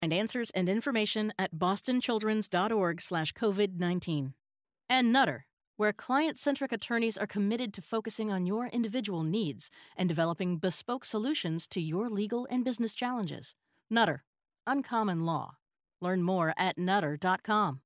Find answers and information at bostonchildrens.org/COVID-19. And Nutter, where client-centric attorneys are committed to focusing on your individual needs and developing bespoke solutions to your legal and business challenges. Nutter, Uncommon Law. Learn more at nutter.com.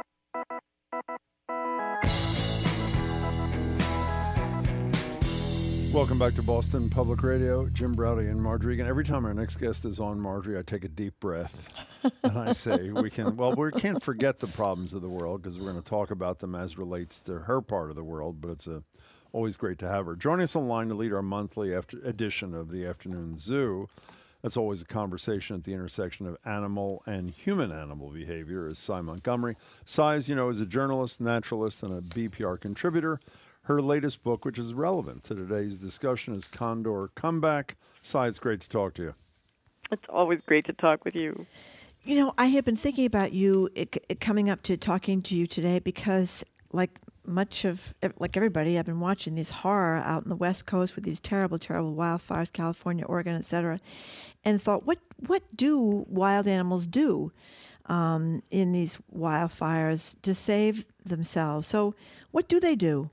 Welcome back to Boston Public Radio. Jim Braude and Margery Eagan. Every time our next guest is on, Margery, I take a deep breath and I say we can't forget the problems of the world because we're going to talk about them as relates to her part of the world, but it's always great to have her. Joining us on the line to lead our monthly edition of the Afternoon Zoo. That's always a conversation at the intersection of animal and human-animal behavior is Sy Montgomery. Sy, as you know, is a journalist, naturalist, and a BPR contributor. Her latest book, which is relevant to today's discussion, is Condor Comeback. Sy, it's great to talk to you. It's always great to talk with you. You know, I have been thinking about you coming up to talking to you today because, like everybody, I've been watching this horror out in the West Coast with these terrible, terrible wildfires, California, Oregon, etc., and thought, what do wild animals do in these wildfires to save themselves? So, what do they do?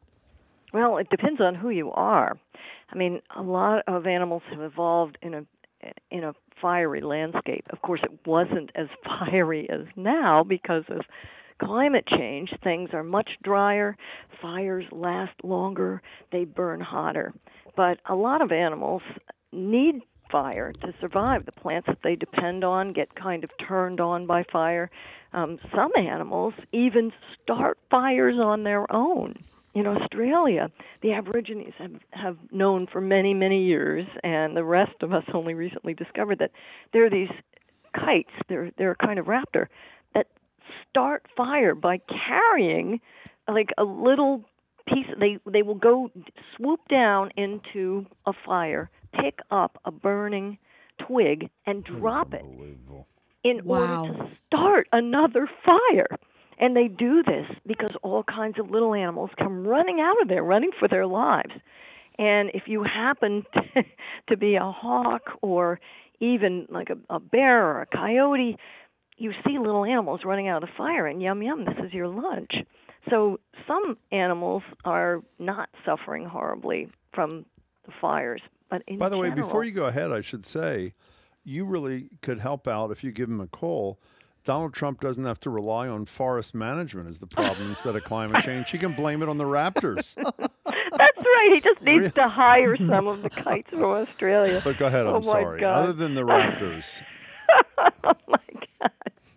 Well, it depends on who you are. I mean, a lot of animals have evolved in a fiery landscape. Of course, it wasn't as fiery as now because of climate change. Things are much drier, fires last longer, they burn hotter. But a lot of animals need fire to survive. The plants that they depend on get kind of turned on by fire. Some animals even start fires on their own. In Australia, the Aborigines have known for many, many years, and the rest of us only recently discovered that there are these kites, they're a kind of raptor, that start fire by carrying like a little piece. They will go swoop down into a fire, pick up a burning twig, and drop it in order to start another fire. And they do this because all kinds of little animals come running out of there, running for their lives. And if you happen to be a hawk or even like a bear or a coyote, you see little animals running out of the fire, and yum, yum, this is your lunch. So some animals are not suffering horribly from the fires. But in By the way, general, before you go ahead, I should say, you really could help out if you give him a call. Donald Trump doesn't have to rely on forest management as the problem instead of climate change. He can blame it on the raptors. That's right. He just needs to hire some of the kites from Australia. But go ahead, I'm sorry. God. Other than the raptors. Oh, my God.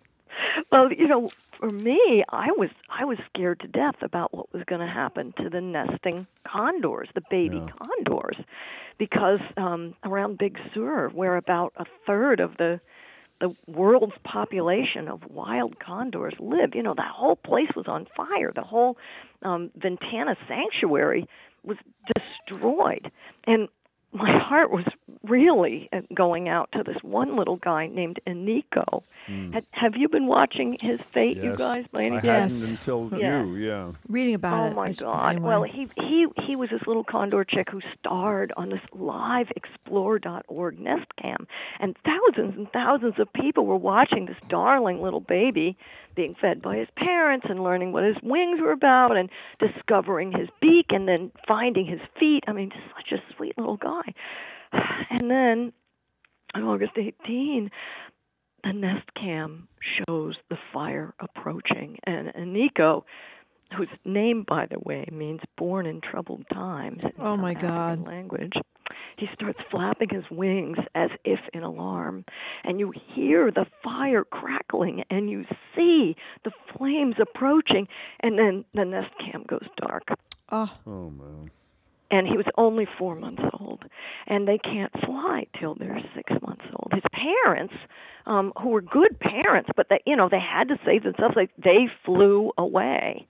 Well, for me, I was scared to death about what was going to happen to the nesting condors, the baby condors, because around Big Sur, where about a third of the world's population of wild condors live. That whole place was on fire. The whole Ventana sanctuary was destroyed. And my heart was really going out to this one little guy named Eniko. Have you been watching his fate, you guys? I hadn't until reading about it. Oh my God! Anyway. Well, he was this little condor chick who starred on this liveexplore.org nest cam, and thousands of people were watching this darling little baby being fed by his parents and learning what his wings were about and discovering his beak and then finding his feet. I mean, just such a sweet little guy. And then on August 18, the nest cam shows the fire approaching. And Eniko, whose name, by the way, means born in troubled times in oh my God language, he starts flapping his wings as if in alarm. And you hear the fire crackling, and you see the flames approaching. And then the nest cam goes dark. Oh, man. And he was only 4 months old, and they can't fly till they're 6 months old. His parents, who were good parents, but they had to save themselves. They flew away.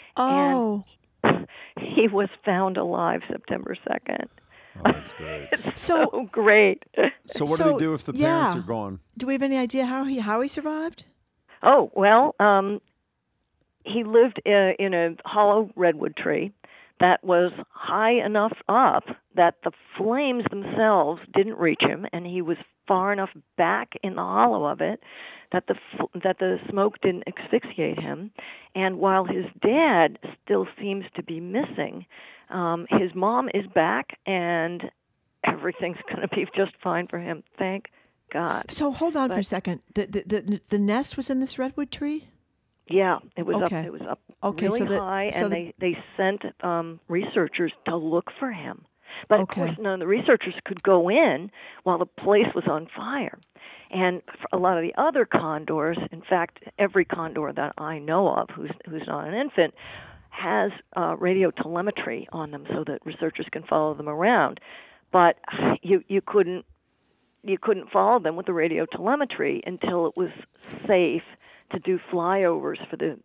Oh. And he was found alive September 2nd. Oh, that's great. It's so great. So what do they do if the parents are gone? Do we have any idea how he survived? Oh, well, he lived in a hollow redwood tree. that was high enough up that the flames themselves didn't reach him, and he was far enough back in the hollow of it that the smoke didn't asphyxiate him. And while his dad still seems to be missing, his mom is back, and everything's going to be just fine for him. Thank God. So hold on for a second. The nest was in this redwood tree? Yeah, it was Okay. up. It was up Okay, really so high, and the- they sent researchers to look for him. But Okay. of course, none of the researchers could go in while the place was on fire. And for a lot of the other condors, in fact, every condor that I know of who's not an infant, has radio telemetry on them so that researchers can follow them around. But you couldn't follow them with the radio telemetry until it was safe to do flyovers for the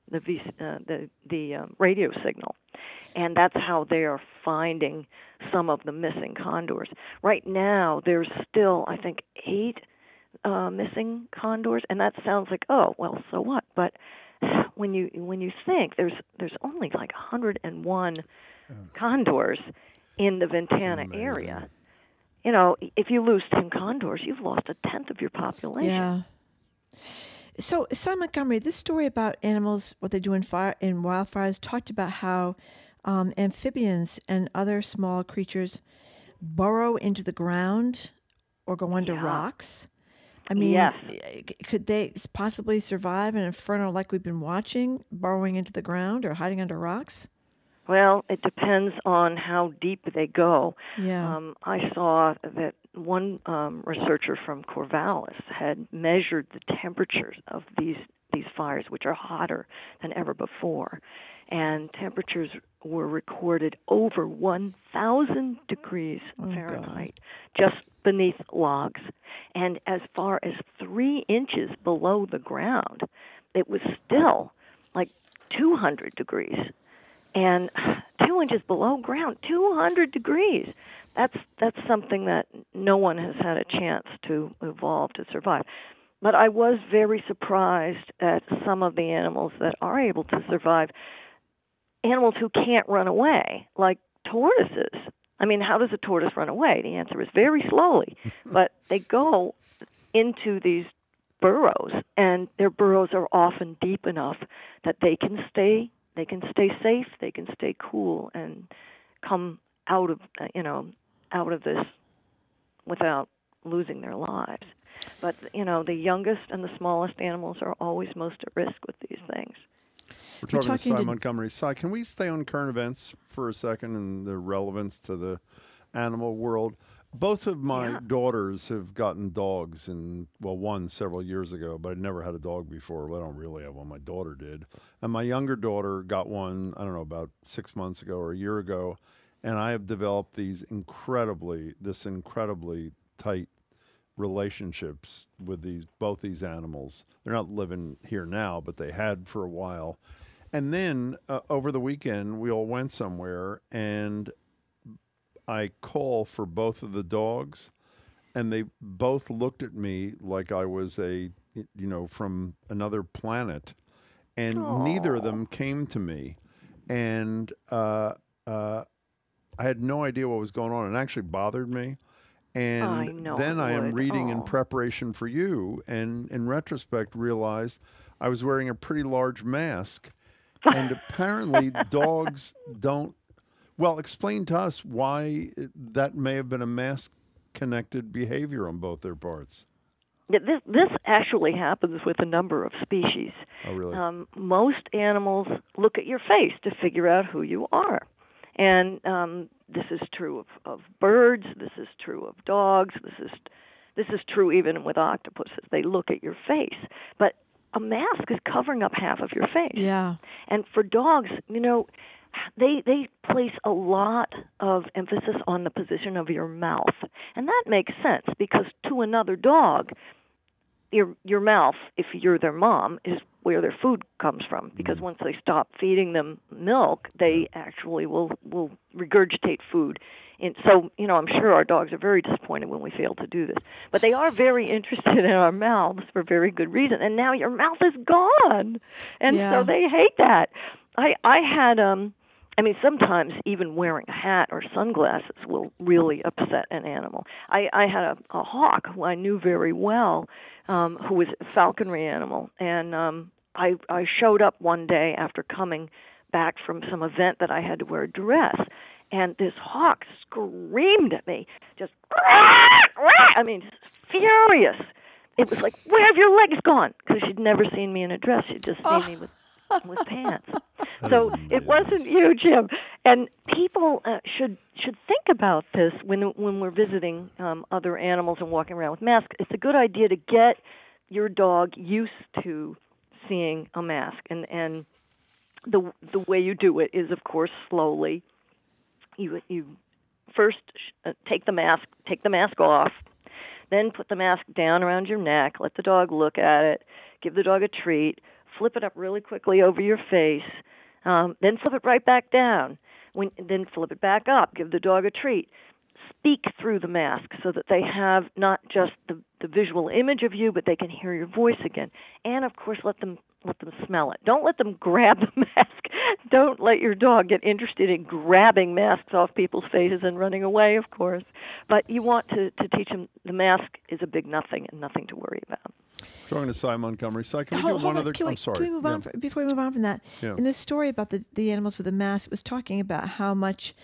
radio signal, and that's how they are finding some of the missing condors. Right now, there's still, I think, 8 missing condors, and that sounds like, oh well, so what? But when you think there's only like 101 condors in the Ventana area. You know, if you lose 10 condors, you've lost a tenth of your population. Yeah. So, Cy Montgomery, this story about animals, what they do in wildfires, talked about how amphibians and other small creatures burrow into the ground or go under rocks. I mean, Yes. Could they possibly survive an inferno like we've been watching, burrowing into the ground or hiding under rocks? Well, it depends on how deep they go. Yeah. I saw that one researcher from Corvallis had measured the temperatures of these fires, which are hotter than ever before, and temperatures were recorded over 1,000 degrees Fahrenheit just beneath logs, and as far as 3 inches below the ground, it was still like 200 degrees. And 2 inches below ground, 200 degrees. That's something that no one has had a chance to evolve to survive. But I was very surprised at some of the animals that are able to survive. Animals who can't run away, like tortoises. I mean, how does a tortoise run away? The answer is very slowly. But they go into these burrows, and their burrows are often deep enough that they can stay safe, they can stay cool, and come out of this without losing their lives. But the youngest and the smallest animals are always most at risk with these things. We're talking to Cy Montgomery. Cy, can we stay on current events for a second and the relevance to the animal world? Both of my daughters have gotten dogs, and one several years ago, but I'd never had a dog before. Well, I don't really have one. My daughter did. And my younger daughter got one, I don't know, about 6 months ago or a year ago, and I have developed this incredibly tight relationships with both these animals. They're not living here now, but they had for a while. And then over the weekend, we all went somewhere, and I call for both of the dogs, and they both looked at me like I was from another planet, and neither of them came to me, and I had no idea what was going on. It actually bothered me, and then I am reading in preparation for you, and in retrospect realized I was wearing a pretty large mask, and apparently dogs don't. Well, explain to us why that may have been a mask-connected behavior on both their parts. This actually happens with a number of species. Oh, really? Most animals look at your face to figure out who you are. And this is true of birds. This is true of dogs. This is true even with octopuses. They look at your face. But a mask is covering up half of your face. Yeah. And for dogs, they place a lot of emphasis on the position of your mouth. And that makes sense because to another dog, your mouth, if you're their mom, is where their food comes from. Because once they stop feeding them milk, they actually will regurgitate food. And so, I'm sure our dogs are very disappointed when we fail to do this. But they are very interested in our mouths for very good reason. And now your mouth is gone. And so they hate that. I had I mean, sometimes even wearing a hat or sunglasses will really upset an animal. I had a hawk who I knew very well, who was a falconry animal, and I showed up one day after coming back from some event that I had to wear a dress, and this hawk screamed at me, just, I mean, just furious. It was like, where have your legs gone? Because she'd never seen me in a dress. She'd just seen me with pants. So it wasn't you, Jim. And people should think about this when we're visiting other animals and walking around with masks. It's a good idea to get your dog used to seeing a mask. And the way you do it is, of course, slowly. You first take the mask off. Then put the mask down around your neck, let the dog look at it, give the dog a treat, flip it up really quickly over your face, then flip it right back down, then flip it back up, give the dog a treat. Speak through the mask so that they have not just the visual image of you, but they can hear your voice again. And, of course, let them smell it. Don't let them grab the mask. Don't let your dog get interested in grabbing masks off people's faces and running away, of course. But you want to teach them the mask is a big nothing and nothing to worry about. Talking to Cy Montgomery. Cy, can we Hold do one on, other? I'm sorry. Can we move on before we move on from that? Yeah. In the story about the animals with the mask, it was talking about how much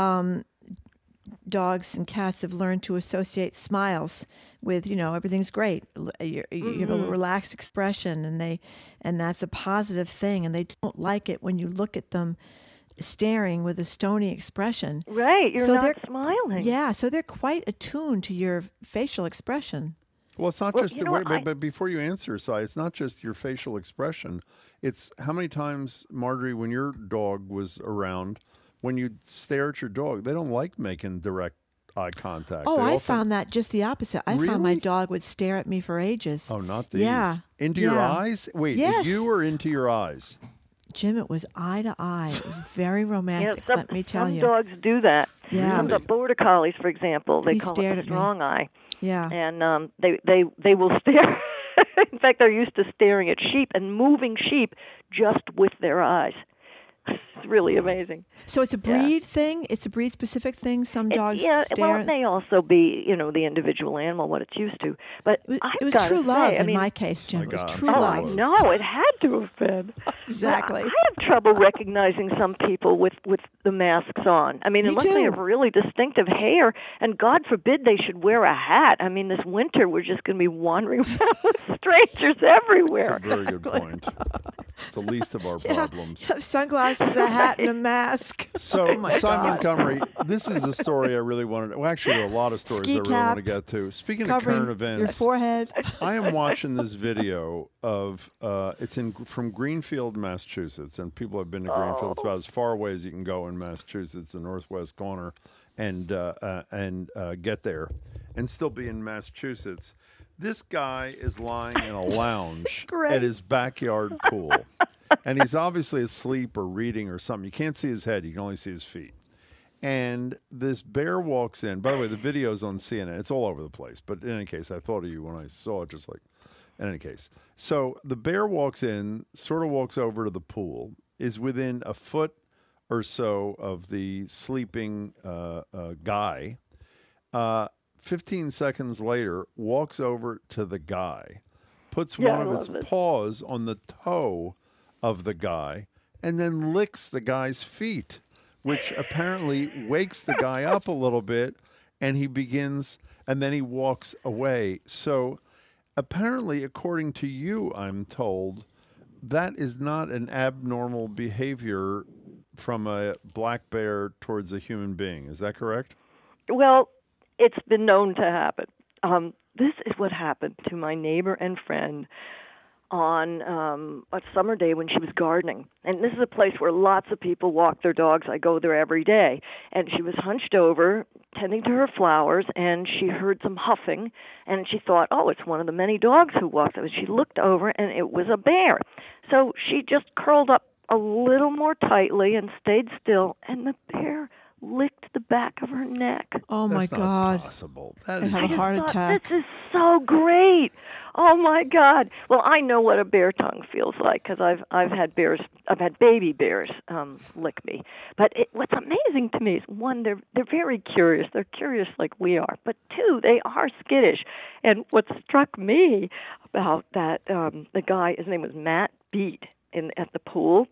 dogs and cats have learned to associate smiles with, everything's great. You have a relaxed expression, and that's a positive thing. And they don't like it when you look at them staring with a stony expression. Right, you're not smiling. Yeah, so they're quite attuned to your facial expression. Well, it's not just the way, but before you answer, Cy, it's not just your facial expression. It's how many times, Marjorie, when your dog was around, when you stare at your dog, they don't like making direct eye contact. Oh, I found that just the opposite. I found my dog would stare at me for ages. Oh, not these. Yeah. Into your eyes? Wait, yes. You or into your eyes? Jim, it was eye to eye. It was very romantic, let me tell you. Some dogs do that. Yeah. Some border collies, for example, they call it a strong eye. Yeah. And they will stare. In fact, they're used to staring at sheep and moving sheep just with their eyes. It's really amazing. So it's a breed thing? It's a breed-specific thing? Some dogs stare? Well, it may also be, the individual animal, what it's used to. But it was true love in my case, Jim. It was true love. I know. It had to have been. Exactly. I have trouble recognizing some people with the masks on. I mean, unless they have really distinctive hair, and God forbid they should wear a hat. I mean, this winter we're just going to be wandering around with strangers everywhere. That's a very good point. It's the least of our problems. Sunglasses, a hat, and a mask. So, Cy Montgomery, this is the story I really wanted. Well, actually, there are a lot of stories I really want to get to. Speaking of current events, your forehead. I am watching this video of it's from Greenfield, Massachusetts, and people have been to Greenfield. It's about as far away as you can go in Massachusetts, the northwest corner, and get there, and still be in Massachusetts. This guy is lying in a lounge at his backyard pool. And he's obviously asleep or reading or something. You can't see his head. You can only see his feet. And this bear walks in. By the way, the video's on CNN. It's all over the place. But in any case, I thought of you when I saw it, just like, in any case. So the bear walks in, sort of walks over to the pool, is within a foot or so of the sleeping guy. 15 seconds later, walks over to the guy, puts one of its paws on the toe of the guy, and then licks the guy's feet, which apparently wakes the guy up a little bit, and then he walks away. So apparently, according to you, I'm told, that is not an abnormal behavior from a black bear towards a human being. Is that correct? Well, it's been known to happen. This is what happened to my neighbor and friend on a summer day when she was gardening. And this is a place where lots of people walk their dogs. I go there every day. And she was hunched over, tending to her flowers, and she heard some huffing, and she thought, oh, it's one of the many dogs who walked up. And she looked over, and it was a bear. So she just curled up a little more tightly and stayed still, and the bear licked the back of her neck. Oh, my God. That's not possible. That I is had a heart attack. This is so great. Oh my God! Well, I know what a bear tongue feels like because I've had baby bears lick me. But what's amazing to me is one, they're very curious. They're curious like we are. But two, they are skittish. And what struck me about that, the guy, his name was Matt Beat at the pool.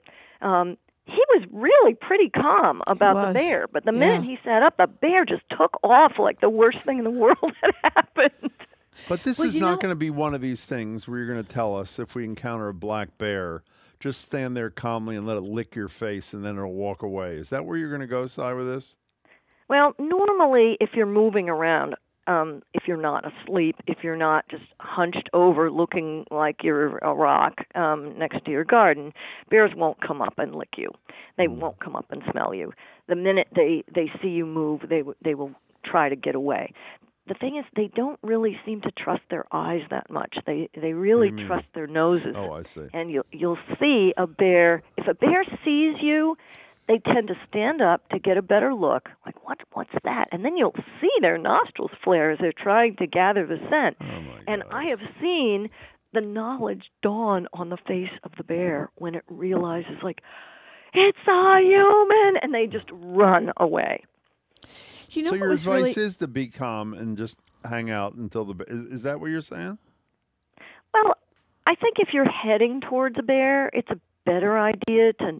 He was really pretty calm about the bear, but the minute he sat up, the bear just took off like the worst thing in the world had happened. But this is not going to be one of these things where you're going to tell us if we encounter a black bear, just stand there calmly and let it lick your face and then it'll walk away. Is that where you're going to go, Si, with this? Well, normally if you're moving around, if you're not asleep, if you're not just hunched over looking like you're a rock next to your garden, bears won't come up and lick you. They won't come up and smell you. The minute they see you move, they will try to get away. The thing is, they don't really seem to trust their eyes that much. They really trust their noses. Oh, I see. And you'll see a bear. If a bear sees you, they tend to stand up to get a better look. Like, what's that? And then you'll see their nostrils flare as they're trying to gather the scent. Oh my and I have seen the knowledge dawn on the face of the bear when it realizes, like, it's a human, and they just run away. You know, so your advice is to be calm and just hang out until is that what you're saying? Well, I think if you're heading towards a bear, it's a better idea to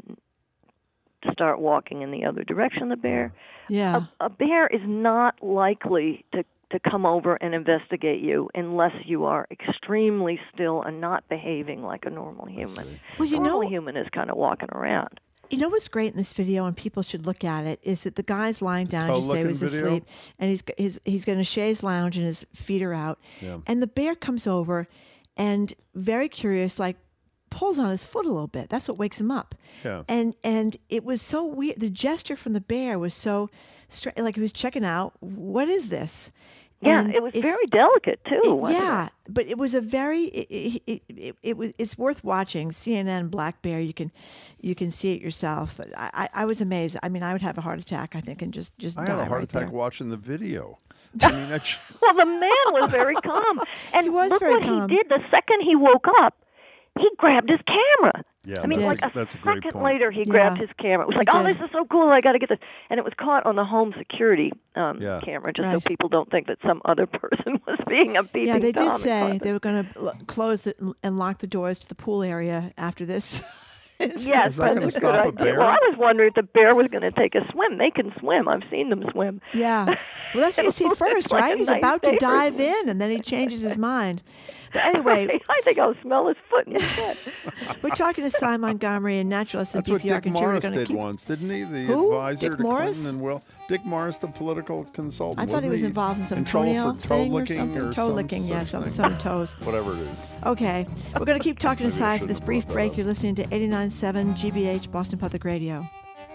start walking in the other direction of the bear. Yeah. A bear is not likely to come over and investigate you unless you are extremely still and not behaving like a normal human. Well, you normal human is kind of walking around. You know what's great in this video, and people should look at it, is that the guy's lying down, as you say, he's asleep, and he's got a chaise lounge and his feet are out, and the bear comes over, and very curious, like pulls on his foot a little bit. That's what wakes him up. Yeah. And it was so weird. The gesture from the bear was so strange, like he was checking out, what is this? Yeah, it was very delicate too. Yeah, but it was a very. It's worth watching. CNN Black Bear. You can see it yourself. But I was amazed. I mean, I would have a heart attack, I think, and just die right there. I had a heart attack watching the video. I mean, well, the man was very calm, and he was look very what calm. he did. The second he woke up, he grabbed his camera. Yeah, I mean, that's like a second great point. later, he grabbed his camera. It was like, oh, this is so cool, I got to get this. And it was caught on the home security camera, just so people don't think that some other person was being a peeping Yeah, they Tom did say they it. were going to close it and lock the doors to the pool area after this. Yes, is that going to stop a bear? Well, I was wondering if the bear was going to take a swim. They can swim. I've seen them swim. Yeah. Well, that's what you see first, like right? He's nice about to day dive for a in, and then he changes his mind. But anyway, I think I'll smell his foot instead. We're talking to Si Montgomery, a naturalist and That's what DPR Dick contributor. Morris did once, didn't he? The Who? advisor Dick to Morris? Clinton and Will. Dick Morris, the political consultant. I thought he was involved in some toenail thing or something. Toe licking, yeah, some toes. Whatever it is. Okay. We're going to keep talking to Si for this brief break. You're listening to 89.7 GBH, Boston Public Radio.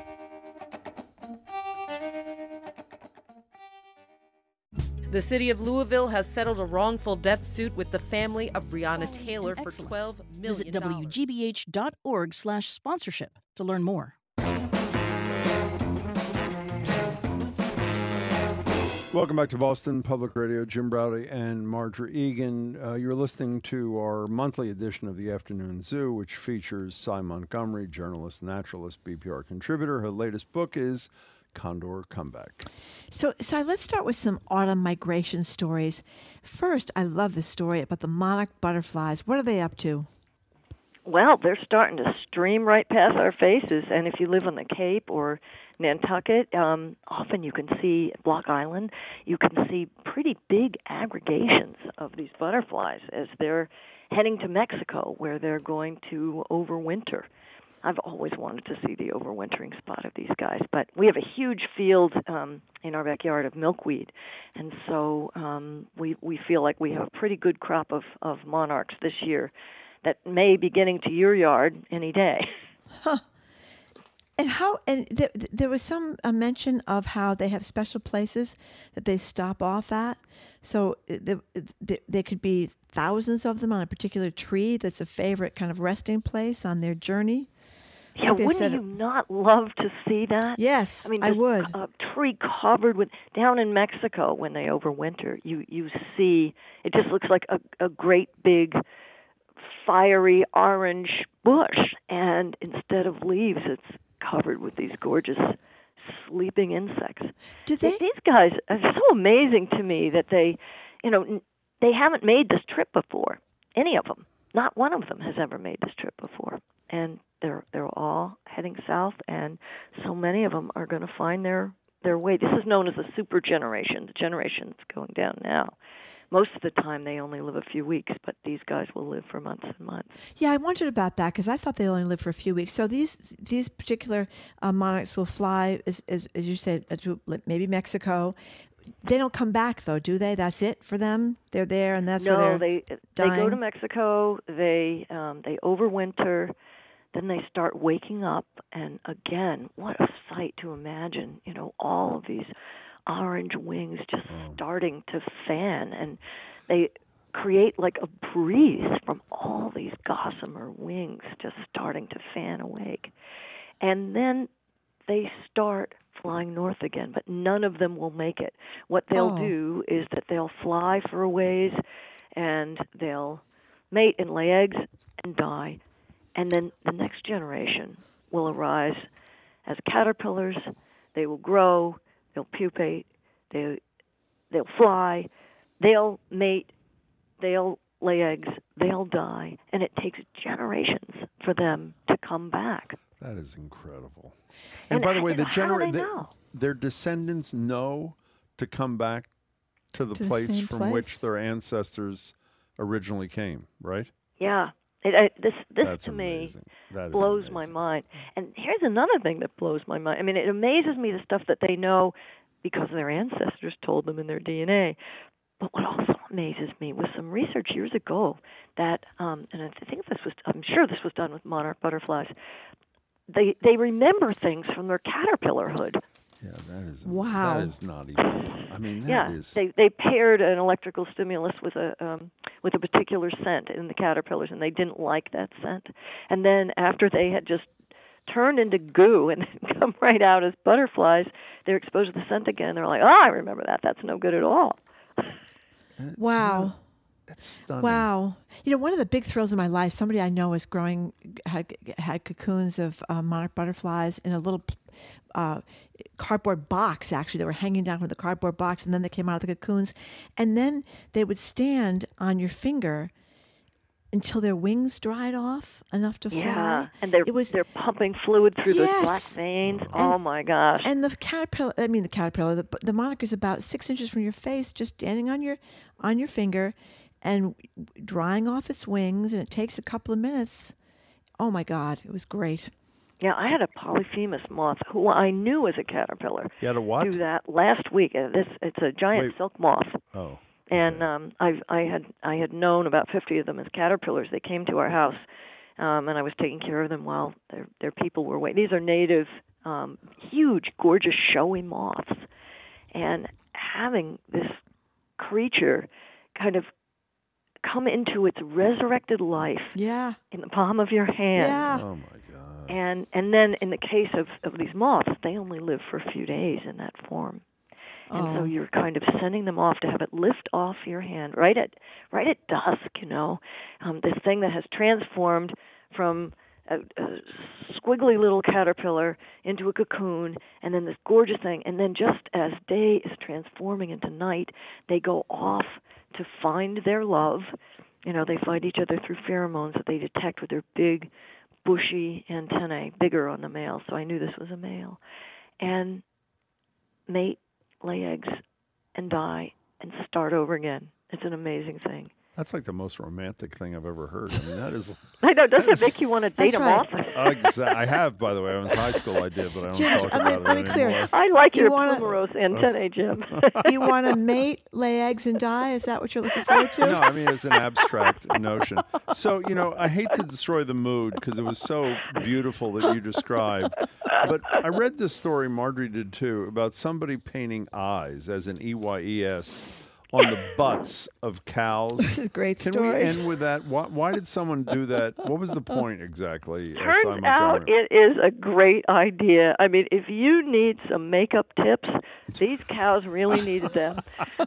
The city of Louisville has settled a wrongful death suit with the family of Breonna Taylor for $12 million. Visit WGBH.org/sponsorship to learn more. Welcome back to Boston Public Radio. Jim Braude and Marjorie Egan. You're listening to our monthly edition of the Afternoon Zoo, which features Si Montgomery, journalist, naturalist, BPR contributor. Her latest book is Condor Comeback. So, let's start with some autumn migration stories. First, I love the story about the monarch butterflies. What are they up to? Well, they're starting to stream right past our faces, and if you live on the Cape or Nantucket, often you can see Block Island, you can see pretty big aggregations of these butterflies as they're heading to Mexico, where they're going to overwinter. I've always wanted to see the overwintering spot of these guys, but we have a huge field in our backyard of milkweed, and so we feel like we have a pretty good crop of monarchs this year that may be getting to your yard any day. Huh. And there was some mention of how they have special places that they stop off at. So there could be thousands of them on a particular tree that's a favorite kind of resting place on their journey. Yeah, wouldn't you not love to see that? Yes, I mean, I would. A tree covered with, down in Mexico when they overwinter, you see, it just looks like a great big fiery orange bush, and instead of leaves, it's covered with these gorgeous sleeping insects. Did they? These guys are so amazing to me that they haven't made this trip before. Any of them. Not one of them has ever made this trip before. And they're all heading south, and so many of them are going to find their way. This is known as the super generation, the generation that's going down now. Most of the time, they only live a few weeks, but these guys will live for months and months. Yeah, I wondered about that because I thought they only lived for a few weeks. So these particular monarchs will fly, as you said, to maybe Mexico. They don't come back, though, do they? That's it for them? They're there, and that's where they're dying? They go to Mexico. They overwinter. Then they start waking up, and again, what a sight to imagine! All of these orange wings just starting to fan, and they create like a breeze from all these gossamer wings just starting to fan awake. And then they start flying north again, but none of them will make it. What they'll do is that they'll fly for a ways, and they'll mate and lay eggs and die. And then the next generation will arise as caterpillars. They will grow, they'll pupate, they'll fly, they'll mate, they'll lay eggs, they'll die, and it takes generations for them to come back. That is incredible. And by the way, their descendants know to come back to the place from which their ancestors originally came, right? Yeah. This That's to amazing. me blows my mind. And here's another thing that blows my mind. I mean, it amazes me the stuff that they know because their ancestors told them in their DNA. But what also amazes me was some research years ago that, and I'm sure this was done with monarch butterflies. They remember things from their caterpillarhood. Yeah, that is wow. That is not even. I mean, that is. They paired an electrical stimulus with a particular scent in the caterpillars, and they didn't like that scent. And then after they had just turned into goo and come right out as butterflies, they're exposed to the scent again. They're like, I remember that. That's no good at all. Wow. That's stunning. Wow. One of the big thrills in my life, somebody I know had cocoons of monarch butterflies in a little cardboard box, actually. They were hanging down from the cardboard box, and then they came out of the cocoons. And then they would stand on your finger until their wings dried off enough to fly. Yeah, and they're pumping fluid through those black veins. Oh, my gosh. And the monarch is about 6 inches from your face, just standing on your finger and drying off its wings, and it takes a couple of minutes. Oh, my God, it was great. Yeah, I had a Polyphemus moth who I knew was a caterpillar. You had a what? Do that last week. It's a giant silk moth. Oh. And I had known about 50 of them as caterpillars. They came to our house, and I was taking care of them while their people were waiting. These are native, huge, gorgeous, showy moths, and having this creature kind of come into its resurrected life in the palm of your hand. Yeah. Oh my God. And then in the case of these moths, they only live for a few days in that form. And so you're kind of sending them off to have it lift off your hand right at dusk, this thing that has transformed from a squiggly little caterpillar into a cocoon, and then this gorgeous thing. And then just as day is transforming into night, they go off to find their love. They find each other through pheromones that they detect with their big, bushy antennae, bigger on the male. So I knew this was a male. And mate, lay eggs, and die, and start over again. It's an amazing thing. That's like the most romantic thing I've ever heard. I mean, that is. I know. Doesn't it make you want to date them off? I have, by the way. When I was in high school, I did, but I don't talk about it anymore. I like your plumerose antennae, Jim. You want to mate, lay eggs, and die? Is that what you're looking forward to? No, I mean, it's an abstract notion. So, I hate to destroy the mood because it was so beautiful that you described. But I read this story, Marjorie did too, about somebody painting eyes, as in EYES, on the butts of cows. This is a great Can story. we end with that? Why did someone do that? What was the point exactly? Turns out it is a great idea. I mean, if you need some makeup tips, these cows really needed them.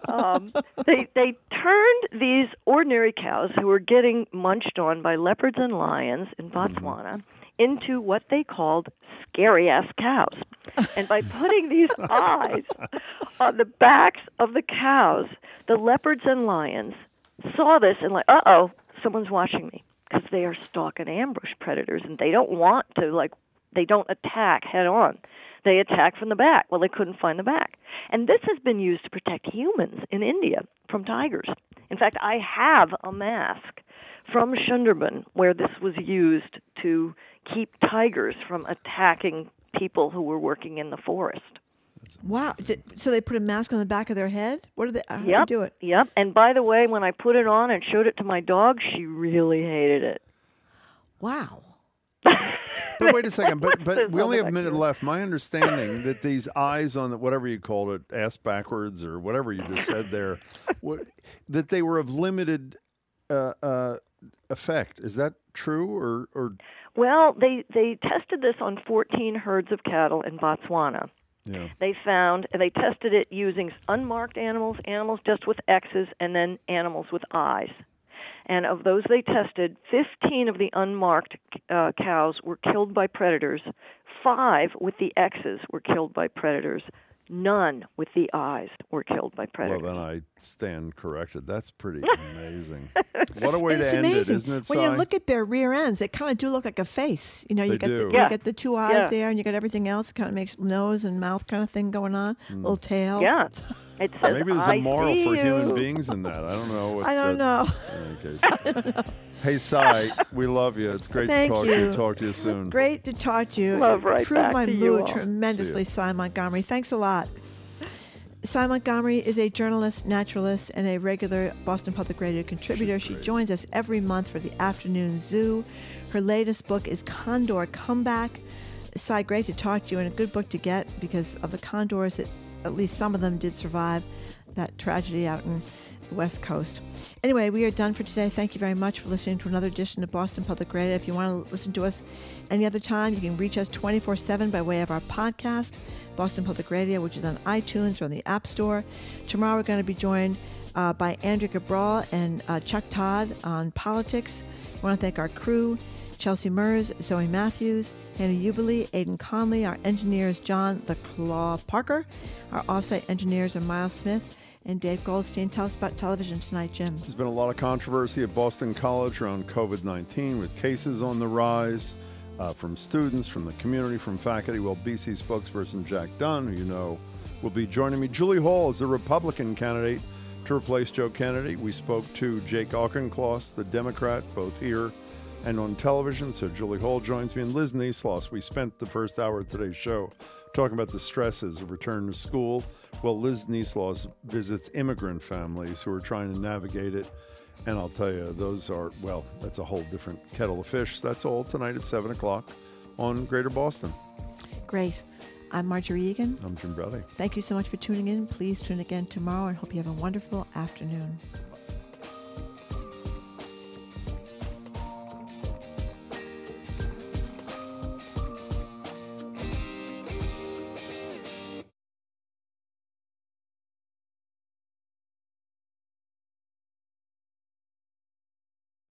They turned these ordinary cows who were getting munched on by leopards and lions in Botswana into what they called scary-ass cows. And by putting these eyes on the backs of the cows, the leopards and lions saw this and like, uh-oh, someone's watching me, because they are stalk and ambush predators, and they don't want to, they don't attack head on. They attack from the back. Well, they couldn't find the back. And this has been used to protect humans in India from tigers. In fact, I have a mask from Sundarban where this was used to keep tigers from attacking people who were working in the forest. Wow. So they put a mask on the back of their head? How do they do it? Yep. And by the way, when I put it on and showed it to my dog, she really hated it. Wow. But wait a second. But we only have a minute left. My understanding that these eyes on the, whatever you called it, ass backwards or whatever you just said there, that they were of limited effect. Is that true or? Well, they tested this on 14 herds of cattle in Botswana. Yeah. They tested it using unmarked animals, animals just with X's, and then animals with eyes. And of those they tested, 15 of the unmarked cows were killed by predators. 5 with the X's were killed by predators. None with the eyes were killed by predators. Well, then I stand corrected. That's pretty amazing. What a way to end amazing. it, isn't it, Si? When you look at their rear ends, they kind of do look like a face. You know, you do. you get the 2 eyes there, and you got everything else. Kind of makes nose and mouth kind of thing going on. Little tail. Yeah. It says, Maybe there's a moral for human beings in that. I don't know. I don't know. In any case. Hey, Si, we love you. It's great to talk to you. Talk to you soon. Great to talk to you. Love right Improved back my to you mood all. tremendously, Si Montgomery. Thanks a lot. Si Montgomery is a journalist, naturalist, and a regular Boston Public Radio contributor. She joins us every month for the Afternoon Zoo. Her latest book is Condor Comeback. Si, great to talk to you, and a good book to get because of the condors. At least some of them did survive that tragedy out in the West Coast. Anyway, we are done for today. Thank you very much for listening to another edition of Boston Public Radio. If you want to listen to us any other time, you can reach us 24/7 by way of our podcast, Boston Public Radio, which is on iTunes or on the App Store. Tomorrow we're going to be joined by Andrea Cabral and Chuck Todd on politics. I want to thank our crew, Chelsea Mers, Zoe Matthews, Hannah Ubeli, Aidan Conley. Our engineers, John the Claw Parker. Our offsite engineers are Miles Smith and Dave Goldstein. Tell us about television tonight, Jim. There's been a lot of controversy at Boston College around COVID-19 with cases on the rise from students, from the community, from faculty. Well, BC spokesperson Jack Dunn, who you know will be joining me. Julie Hall is the Republican candidate to replace Joe Kennedy. We spoke to Jake Auchincloss, the Democrat, both here and on television. So Julie Hall joins me, and Liz Neesloss. We spent the first hour of today's show talking about the stresses of return to school. Well, Liz Neesloss visits immigrant families who are trying to navigate it. And I'll tell you, that's a whole different kettle of fish. That's all tonight at 7 o'clock on Greater Boston. Great. I'm Marjorie Egan. I'm Jim Browdy. Thank you so much for tuning in. Please tune again tomorrow and hope you have a wonderful afternoon.